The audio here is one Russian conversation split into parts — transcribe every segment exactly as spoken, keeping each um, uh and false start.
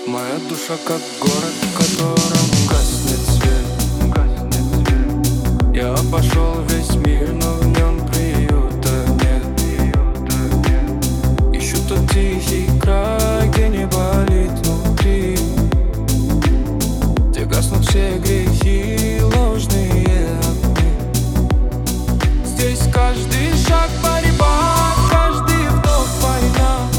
Моя душа как город, в котором гаснет свет, гаснет свет. Я обошел весь мир, но в нем приюта нет, приюта нет. Ищу тот тихий край, где не болит внутри, где гаснут все грехи, ложные огни. Здесь каждый шаг борьба, каждый вдох война.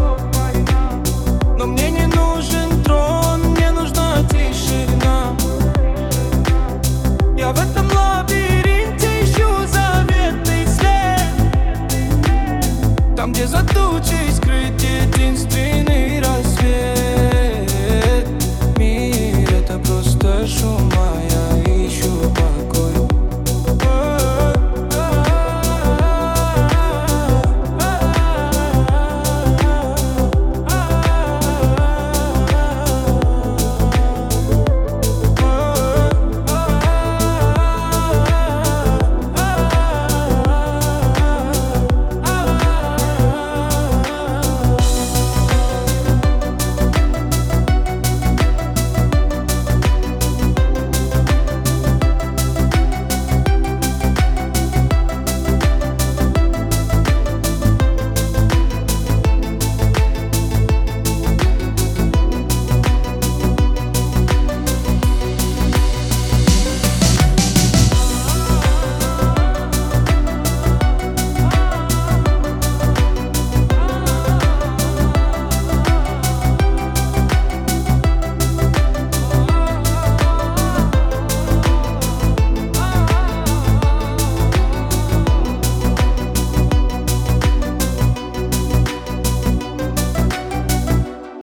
Но мне не нужен трон, мне нужна тишина. Я в этом лабиринте ищу заветный след, там, где за тучей скрыт единственный рассвет. Мир — это просто шум.